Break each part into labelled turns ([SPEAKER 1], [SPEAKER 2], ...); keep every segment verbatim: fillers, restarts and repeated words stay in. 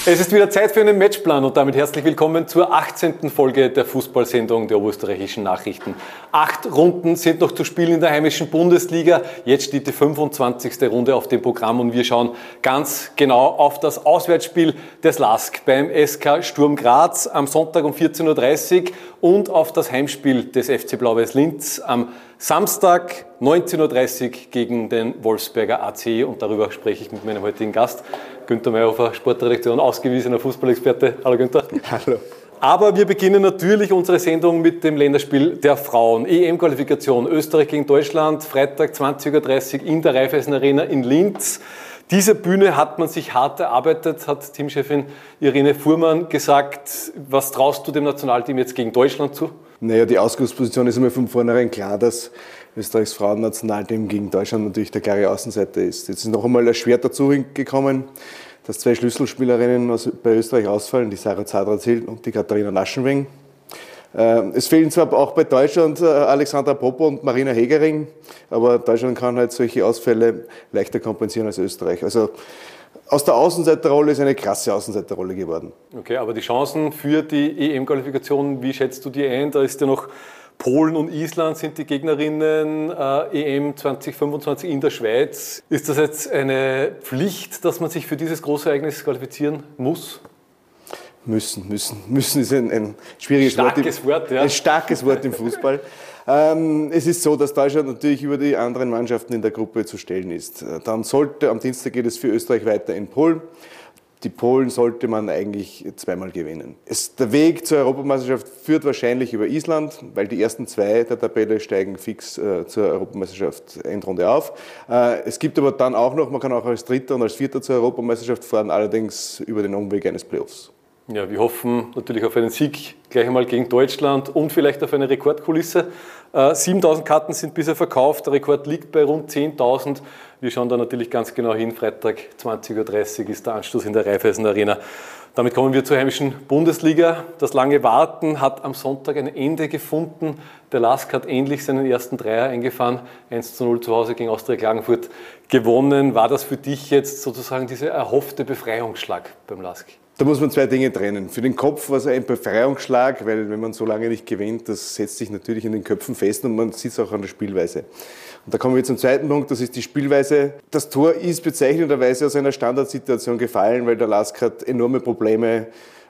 [SPEAKER 1] Es ist wieder Zeit für einen Matchplan und damit herzlich willkommen zur achtzehnten Folge der Fußballsendung der Oberösterreichischen Nachrichten. Acht Runden sind noch zu spielen in der heimischen Bundesliga. Jetzt steht die fünfundzwanzigste Runde auf dem Programm und wir schauen ganz genau auf das Auswärtsspiel des L A S K beim S K Sturm Graz am Sonntag um vierzehn Uhr dreißig und auf das Heimspiel des F C Blau-Weiß Linz am Samstag neunzehn Uhr dreißig gegen den Wolfsberger A C und darüber spreche ich mit meinem heutigen Gast, Günther Mayhofer, Sportredaktion, ausgewiesener Fußballexperte. Hallo Günther.
[SPEAKER 2] Hallo.
[SPEAKER 1] Aber wir beginnen natürlich unsere Sendung mit dem Länderspiel der Frauen. E M-Qualifikation Österreich gegen Deutschland, Freitag zwanzig Uhr dreißig in der Raiffeisen Arena in Linz. Diese Bühne hat man sich hart erarbeitet, hat Teamchefin Irene Fuhrmann gesagt. Was traust du dem Nationalteam jetzt gegen Deutschland zu?
[SPEAKER 2] Naja, die Ausgangsposition ist immer von vornherein klar, dass Österreichs Frauennationalteam gegen Deutschland natürlich der klare Außenseiter ist. Jetzt ist noch einmal erschwert dazu gekommen, dass zwei Schlüsselspielerinnen bei Österreich ausfallen, die Sarah Zadrazil und die Katharina Naschenweng. Es fehlen zwar auch bei Deutschland Alexandra Popo und Marina Hegering, aber Deutschland kann halt solche Ausfälle leichter kompensieren als Österreich. Also aus der Außenseiterrolle ist eine krasse Außenseiterrolle geworden.
[SPEAKER 1] Okay, aber die Chancen für die E M-Qualifikation, wie schätzt du die ein? Da ist ja noch Polen und Island sind die Gegnerinnen, äh, E M zwanzig fünfundzwanzig in der Schweiz. Ist das jetzt eine Pflicht, dass man sich für dieses große Ereignis qualifizieren muss?
[SPEAKER 2] Müssen, müssen, müssen ist ein, ein schwieriges
[SPEAKER 1] starkes
[SPEAKER 2] Wort.
[SPEAKER 1] Wort ja.
[SPEAKER 2] Ein starkes Wort im Fußball. ähm, es ist so, dass Deutschland natürlich über die anderen Mannschaften in der Gruppe zu stellen ist. Dann sollte, am Dienstag geht es für Österreich weiter in Polen. Die Polen sollte man eigentlich zweimal gewinnen. Es, der Weg zur Europameisterschaft führt wahrscheinlich über Island, weil die ersten zwei der Tabelle steigen fix äh, zur Europameisterschaft Endrunde auf. Äh, es gibt aber dann auch noch, man kann auch als Dritter und als Vierter zur Europameisterschaft fahren, allerdings über den Umweg eines Playoffs.
[SPEAKER 1] Ja, wir hoffen natürlich auf einen Sieg gleich einmal gegen Deutschland und vielleicht auf eine Rekordkulisse. Äh, siebentausend Karten sind bisher verkauft, der Rekord liegt bei rund zehntausend. Wir schauen da natürlich ganz genau hin. Freitag zwanzig Uhr dreißig ist der Anstoß in der Raiffeisen Arena. Damit kommen wir zur heimischen Bundesliga. Das lange Warten hat am Sonntag ein Ende gefunden. Der L A S K hat endlich seinen ersten Dreier eingefahren. eins zu null zu Hause gegen Austria Klagenfurt gewonnen. War das für dich jetzt sozusagen dieser erhoffte Befreiungsschlag beim L A S K?
[SPEAKER 2] Da muss man zwei Dinge trennen. Für den Kopf war es ein Befreiungsschlag, weil wenn man so lange nicht gewinnt, das setzt sich natürlich in den Köpfen fest und man sieht es auch an der Spielweise. Und da kommen wir zum zweiten Punkt, das ist die Spielweise. Das Tor ist bezeichnenderweise aus einer Standardsituation gefallen, weil der L A S K hat enorme Probleme,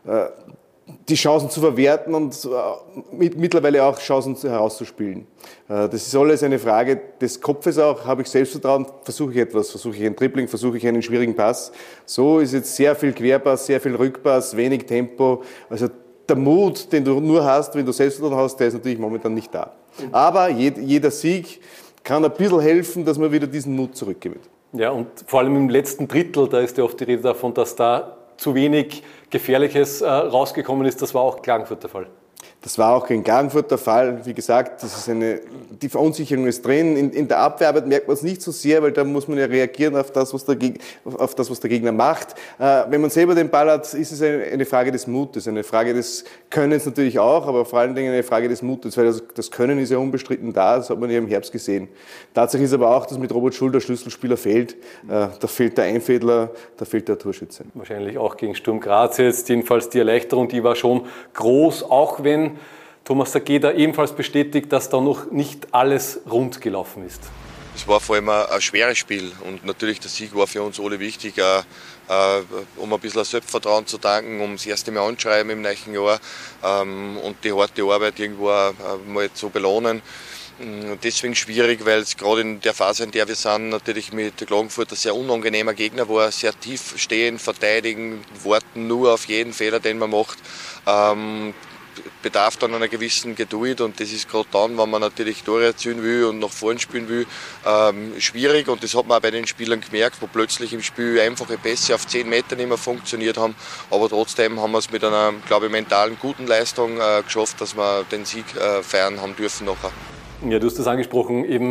[SPEAKER 2] die Chancen zu verwerten und mittlerweile auch Chancen herauszuspielen. Das ist alles eine Frage des Kopfes auch. Habe ich Selbstvertrauen, versuche ich etwas, versuche ich ein Dribbling, versuche ich einen schwierigen Pass. So ist jetzt sehr viel Querpass, sehr viel Rückpass, wenig Tempo. Also der Mut, den du nur hast, wenn du Selbstvertrauen hast, der ist natürlich momentan nicht da. Aber jeder Sieg kann ein bisschen helfen, dass man wieder diesen Mut zurückgewinnt.
[SPEAKER 1] Ja, und vor allem im letzten Drittel, da ist ja oft die Rede davon, dass da zu wenig Gefährliches äh, rausgekommen ist. Das war auch Klagenfurt der Fall.
[SPEAKER 2] Das war auch in Klagenfurt der Fall. Wie gesagt, das ist eine, die Verunsicherung ist drin. In, in der Abwehrarbeit merkt man es nicht so sehr, weil da muss man ja reagieren auf das, was der, auf das, was der Gegner macht. Äh, wenn man selber den Ball hat, ist es eine, eine Frage des Mutes, eine Frage des Könnens natürlich auch, aber vor allen Dingen eine Frage des Mutes, weil das, das Können ist ja unbestritten da, das hat man ja im Herbst gesehen. Tatsache ist aber auch, dass mit Robert Schul der Schlüsselspieler fehlt. Äh, da fehlt der Einfädler, da fehlt der Torschütze.
[SPEAKER 1] Wahrscheinlich auch gegen Sturm Graz jetzt, jedenfalls die Erleichterung, die war schon groß, auch wenn Thomas Sakeda ebenfalls bestätigt, dass da noch nicht alles rund gelaufen ist.
[SPEAKER 3] Es war vor allem ein, ein schweres Spiel und natürlich der Sieg war für uns alle wichtig, äh, äh, um ein bisschen Selbstvertrauen zu tanken, um das erste Mal anschreiben im neuen Jahr ähm, und die harte Arbeit irgendwo äh, mal zu belohnen. Deswegen schwierig, weil es gerade in der Phase, in der wir sind, natürlich mit Klagenfurt ein sehr unangenehmer Gegner war, sehr tief stehen, verteidigen, warten nur auf jeden Fehler, den man macht. Ähm, bedarf dann einer gewissen Geduld und das ist gerade dann, wenn man natürlich Tore erzielen will und nach vorne spielen will, ähm, schwierig und das hat man auch bei den Spielern gemerkt, wo plötzlich im Spiel einfache Pässe auf zehn Meter nicht mehr funktioniert haben, aber trotzdem haben wir es mit einer, glaube ich, mentalen guten Leistung äh, geschafft, dass wir den Sieg äh, feiern haben dürfen nachher.
[SPEAKER 1] Ja, du hast das angesprochen, eben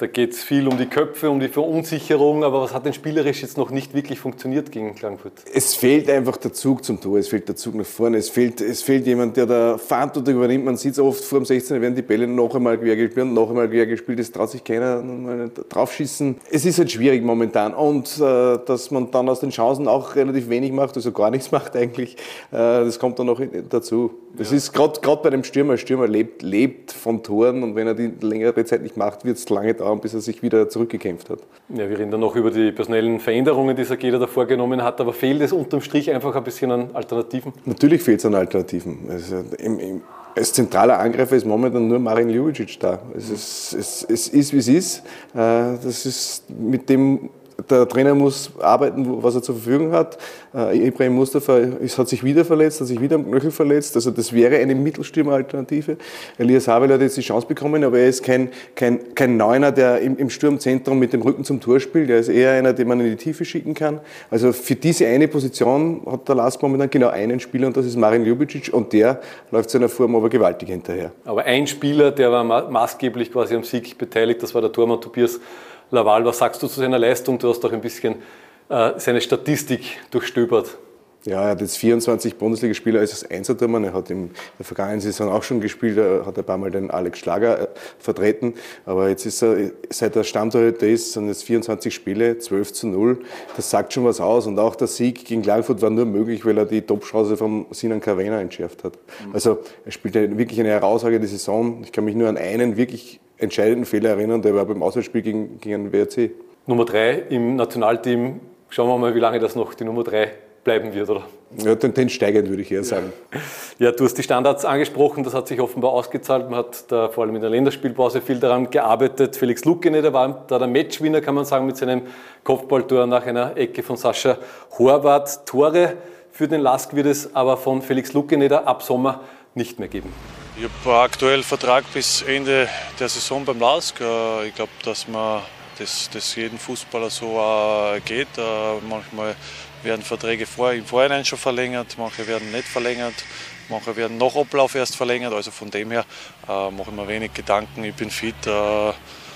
[SPEAKER 1] Da geht es viel um die Köpfe, um die Verunsicherung, aber was hat denn spielerisch jetzt noch nicht wirklich funktioniert gegen Klagenfurt?
[SPEAKER 2] Es fehlt einfach der Zug zum Tor, es fehlt der Zug nach vorne, es fehlt, es fehlt jemand, der da Verantwortung übernimmt. Man sieht es oft, vor dem sechzehner werden die Bälle noch einmal quer gespielt und noch einmal quer gespielt, das traut sich keiner draufschießen. Es ist halt schwierig momentan und äh, dass man dann aus den Chancen auch relativ wenig macht, also gar nichts macht eigentlich, äh, das kommt dann noch dazu. Das ja. ist gerade bei dem Stürmer, Stürmer lebt, lebt von Toren und wenn er die längere Zeit nicht macht, wird es lange dauern, bis er sich wieder zurückgekämpft hat.
[SPEAKER 1] Ja, wir reden dann noch über die personellen Veränderungen, die Sageda da vorgenommen hat, aber fehlt es unterm Strich einfach ein bisschen an Alternativen?
[SPEAKER 2] Natürlich fehlt es an Alternativen. Also im, im, als zentraler Angreifer ist momentan nur Marin Ljubicic da. Es ist, es, es ist, wie es ist. Das ist mit dem der Trainer muss arbeiten, was er zur Verfügung hat. Äh, Ibrahim Mustafa ist, hat sich wieder verletzt, hat sich wieder am Knöchel verletzt. Also das wäre eine Mittelstürmer-Alternative. Elias Havel hat jetzt die Chance bekommen, aber er ist kein, kein, kein Neuner, der im, im Sturmzentrum mit dem Rücken zum Tor spielt. Er ist eher einer, den man in die Tiefe schicken kann. Also für diese eine Position hat der Lask momentan genau einen Spieler und das ist Marin Ljubicic und der läuft seiner Form aber gewaltig hinterher.
[SPEAKER 1] Aber ein Spieler, der war ma- maßgeblich quasi am Sieg beteiligt, das war der Tormann Tobias Laval. Was sagst du zu seiner Leistung? Du hast doch ein bisschen äh, seine Statistik durchstöbert.
[SPEAKER 2] Ja, er hat jetzt vierundzwanzig Bundesligaspiele als Einsertormann. Er hat in der vergangenen Saison auch schon gespielt, er hat ein paar Mal den Alex Schlager vertreten. Aber jetzt ist er, seit er Stammtorhüter ist, sind jetzt vierundzwanzig Spiele, zwölf zu null. Das sagt schon was aus. Und auch der Sieg gegen Klagenfurt war nur möglich, weil er die Top-Chance von Sinan Caravena entschärft hat. Also er spielt wirklich eine herausragende Saison. Ich kann mich nur an einen wirklich entscheidenden Fehler erinnern, der war beim Auswärtsspiel gegen, gegen den W R C.
[SPEAKER 1] Nummer drei im Nationalteam. Schauen wir mal, wie lange das noch die Nummer drei bleiben wird, oder?
[SPEAKER 2] Ja, den, den steigend, würde ich eher sagen.
[SPEAKER 1] Ja, du hast die Standards angesprochen, das hat sich offenbar ausgezahlt. Man hat da vor allem in der Länderspielpause viel daran gearbeitet. Felix Lukene, der war da der Matchwinner, kann man sagen, mit seinem Kopfballtor nach einer Ecke von Sascha Horvath. Tore für den Lask wird es aber von Felix Lukene ab Sommer nicht mehr geben.
[SPEAKER 4] Ich habe aktuell Vertrag bis Ende der Saison beim Lask. Ich glaube, dass man das, das jedem Fußballer so geht. Manchmal werden Verträge vor, im Vorhinein schon verlängert, manche werden nicht verlängert, manche werden nach Ablauf erst verlängert. Also von dem her äh, mache ich mir wenig Gedanken. Ich bin fit, äh,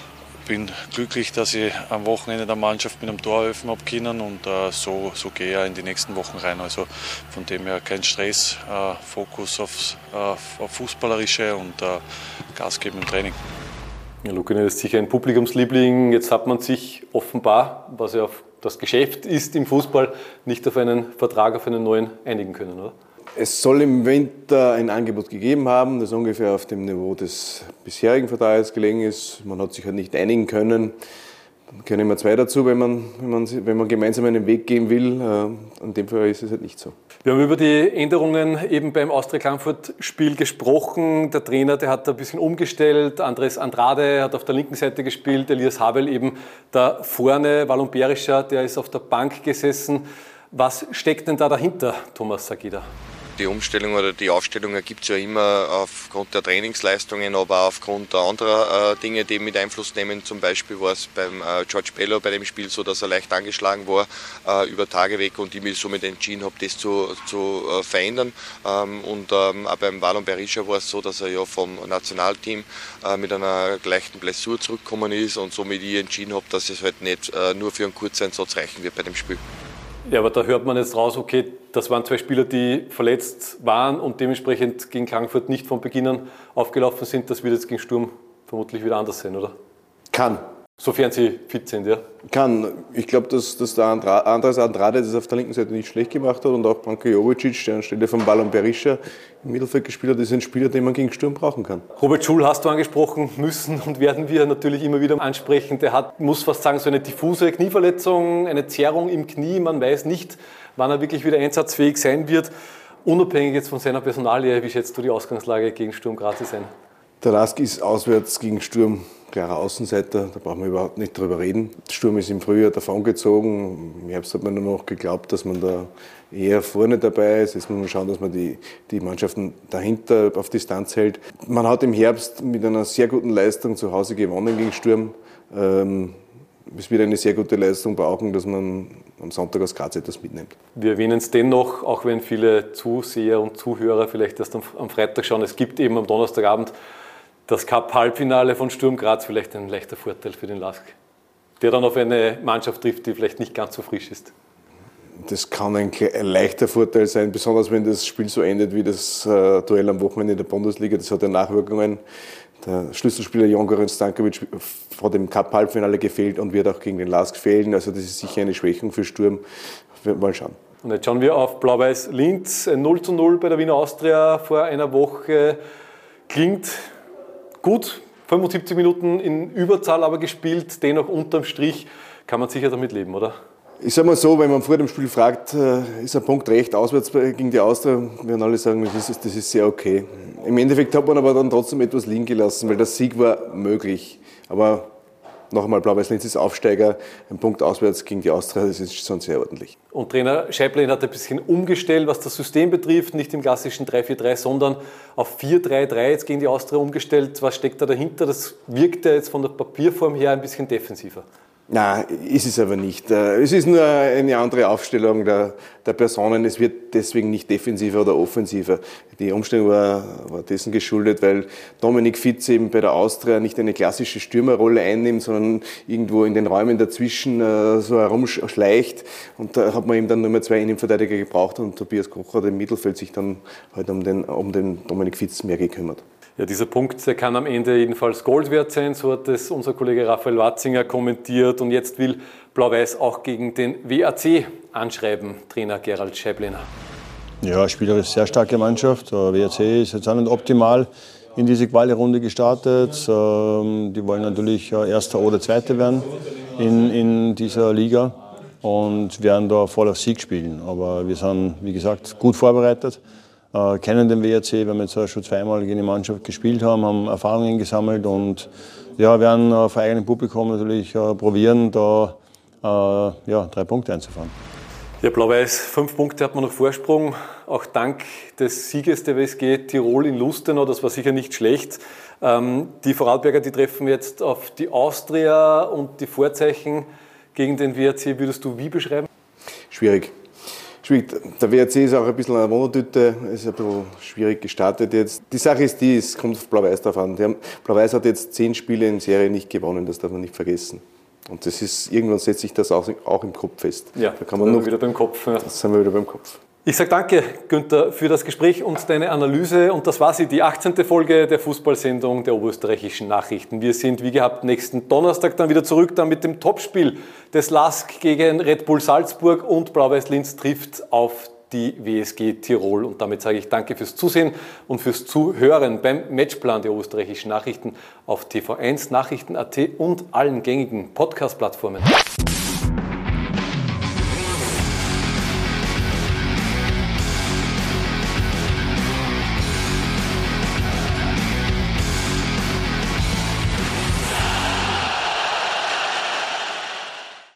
[SPEAKER 4] bin glücklich, dass ich am Wochenende der Mannschaft mit einem Tor helfen habe können und äh, so, so gehe ich in die nächsten Wochen rein. Also von dem her kein Stress, äh, Fokus aufs, äh, auf Fußballerische und äh, Gas geben im Training.
[SPEAKER 1] Ja, Lukene ist sicher ein Publikumsliebling. Jetzt hat man sich offenbar, was ja auf das Geschäft ist im Fußball, nicht auf einen Vertrag, auf einen neuen einigen können, oder?
[SPEAKER 2] Es soll im Winter ein Angebot gegeben haben, das ungefähr auf dem Niveau des bisherigen Vertrages gelegen ist. Man hat sich halt nicht einigen können. Dann können immer zwei dazu, wenn man, wenn man, wenn man gemeinsam einen Weg gehen will. In dem Fall ist es halt nicht so.
[SPEAKER 1] Wir haben über die Änderungen eben beim Austria-Klagenfurt-Spiel gesprochen. Der Trainer, der hat da ein bisschen umgestellt. Andres Andrade hat auf der linken Seite gespielt. Elias Havel eben da vorne. Wallon Berischer, der ist auf der Bank gesessen. Was steckt denn da dahinter, Thomas Sageda?
[SPEAKER 3] Die Umstellung oder die Aufstellung ergibt es ja immer aufgrund der Trainingsleistungen, aber auch aufgrund anderer äh, Dinge, die mit Einfluss nehmen. Zum Beispiel war es beim äh, George Bello bei dem Spiel so, dass er leicht angeschlagen war äh, über Tage weg und ich mich somit entschieden habe, das zu, zu äh, verändern. Ähm, und ähm, auch beim Wallon Berischer war es so, dass er ja vom Nationalteam äh, mit einer leichten Blessur zurückgekommen ist und somit ich entschieden habe, dass es halt nicht äh, nur für einen Kurzeinsatz reichen wird bei dem Spiel.
[SPEAKER 1] Ja, aber da hört man jetzt raus, okay, das waren zwei Spieler, die verletzt waren und dementsprechend gegen Klagenfurt nicht von Beginn an aufgelaufen sind. Das wird jetzt gegen Sturm vermutlich wieder anders sein, oder?
[SPEAKER 2] Kann.
[SPEAKER 1] Sofern sie fit sind, ja?
[SPEAKER 2] Kann. Ich glaube, dass, dass der Andra, Andres Andrade das auf der linken Seite nicht schlecht gemacht hat und auch Branko Jovic, der anstelle von Wallon Berischer im Mittelfeld gespielt hat, ist ein Spieler, den man gegen Sturm brauchen kann.
[SPEAKER 1] Robert Schul hast du angesprochen, müssen und werden wir natürlich immer wieder ansprechen. Der hat, muss fast sagen, so eine diffuse Knieverletzung, eine Zerrung im Knie. Man weiß nicht, wann er wirklich wieder einsatzfähig sein wird. Unabhängig jetzt von seiner Personalie, wie schätzt du die Ausgangslage gegen Sturm Graz sein?
[SPEAKER 2] Der Lask ist auswärts gegen Sturm klarer Außenseiter, da brauchen wir überhaupt nicht drüber reden. Der Sturm ist im Frühjahr davongezogen. Im Herbst hat man nur noch geglaubt, dass man da eher vorne dabei ist. Jetzt muss man schauen, dass man die, die Mannschaften dahinter auf Distanz hält. Man hat im Herbst mit einer sehr guten Leistung zu Hause gewonnen gegen Sturm. Ähm, es wird eine sehr gute Leistung brauchen, dass man am Sonntag aus Graz etwas mitnimmt.
[SPEAKER 1] Wir erwähnen es dennoch, auch wenn viele Zuseher und Zuhörer vielleicht erst am Freitag schauen. Es gibt eben am Donnerstagabend Das Cup-Halbfinale von Sturm Graz vielleicht ein leichter Vorteil für den Lask, der dann auf eine Mannschaft trifft, die vielleicht nicht ganz so frisch ist.
[SPEAKER 2] Das kann ein, ein leichter Vorteil sein, besonders wenn das Spiel so endet wie das äh, Duell am Wochenende in der Bundesliga. Das hat ja Nachwirkungen. Der Schlüsselspieler Jon Goran Stankovic vor dem Cup-Halbfinale gefehlt und wird auch gegen den Lask fehlen. Also das ist sicher eine Schwächung für Sturm. Mal schauen.
[SPEAKER 1] Und jetzt schauen wir auf Blau-Weiß Linz. Ein null zu null bei der Wiener Austria vor einer Woche. Klingt gut. fünfundsiebzig Minuten in Überzahl aber gespielt. Dennoch unterm Strich kann man sicher damit leben, oder?
[SPEAKER 2] Ich sage mal so, wenn man vor dem Spiel fragt, ist ein Punkt recht auswärts gegen die Austria, werden alle sagen, das ist, das ist sehr okay. Im Endeffekt hat man aber dann trotzdem etwas liegen gelassen, weil der Sieg war möglich. Aber noch einmal, Blau-Weiß Linz ist Aufsteiger, ein Punkt auswärts gegen die Austria, das ist schon sehr ordentlich.
[SPEAKER 1] Und Trainer Scheiblin hat ein bisschen umgestellt, was das System betrifft, nicht im klassischen drei vier drei, sondern auf vier drei drei jetzt gegen die Austria umgestellt. Was steckt da dahinter? Das wirkt ja jetzt von der Papierform her ein bisschen defensiver.
[SPEAKER 2] Nein, ist es aber nicht. Es ist nur eine andere Aufstellung der, der Personen. Es wird deswegen nicht defensiver oder offensiver. Die Umstellung war, war dessen geschuldet, weil Dominik Fitz eben bei der Austria nicht eine klassische Stürmerrolle einnimmt, sondern irgendwo in den Räumen dazwischen äh, so herumschleicht. Und da hat man eben dann nur mehr zwei Innenverteidiger gebraucht und Tobias Koch hat im Mittelfeld sich dann halt um den, um den Dominik Fitz mehr gekümmert.
[SPEAKER 1] Ja, dieser Punkt, der kann am Ende jedenfalls Gold wert sein, so hat es unser Kollege Raphael Watzinger kommentiert. Und jetzt will Blau-Weiß auch gegen den W A C anschreiben, Trainer Gerald Scheiblener.
[SPEAKER 5] Ja, spielerisch sehr starke Mannschaft. Der W A C ist jetzt auch nicht optimal in diese Quali-Runde gestartet. Die wollen natürlich Erster oder Zweiter werden in, in dieser Liga und werden da voll auf Sieg spielen. Aber wir sind, wie gesagt, gut vorbereitet. Äh, kennen den W A C, weil wir jetzt schon zweimal gegen die Mannschaft gespielt haben, haben Erfahrungen gesammelt und ja, werden äh, vor eigenem Publikum natürlich äh, probieren, da äh, ja, drei Punkte einzufahren.
[SPEAKER 1] Ja, Blau-Weiß, fünf Punkte hat man noch Vorsprung, auch dank des Sieges der W S G Tirol in Lustenau, das war sicher nicht schlecht. Ähm, die Vorarlberger, die treffen jetzt auf die Austria und die Vorzeichen gegen den W A C würdest du wie beschreiben?
[SPEAKER 2] Schwierig. Der W A C ist auch ein bisschen eine Wundertüte, ist ein bisschen schwierig gestartet jetzt. Die Sache ist die, es kommt auf Blau-Weiß drauf an. Die haben, Blau-Weiß hat jetzt zehn Spiele in Serie nicht gewonnen, das darf man nicht vergessen. Und das ist, irgendwann setzt sich das auch, auch im Kopf fest.
[SPEAKER 1] Ja,
[SPEAKER 2] da kann man noch,
[SPEAKER 1] wieder beim Kopf. Ja.
[SPEAKER 2] Das sind wir wieder beim Kopf.
[SPEAKER 1] Ich sage danke, Günther, für das Gespräch und deine Analyse. Und das war sie, die achtzehnte Folge der Fußballsendung der Oberösterreichischen Nachrichten. Wir sind, wie gehabt, nächsten Donnerstag dann wieder zurück, dann mit dem Topspiel des Lask gegen Red Bull Salzburg und Blau-Weiß Linz trifft auf die W S G Tirol. Und damit sage ich danke fürs Zusehen und fürs Zuhören beim Matchplan der Oberösterreichischen Nachrichten auf T V eins, Nachrichten punkt at und allen gängigen Podcast-Plattformen.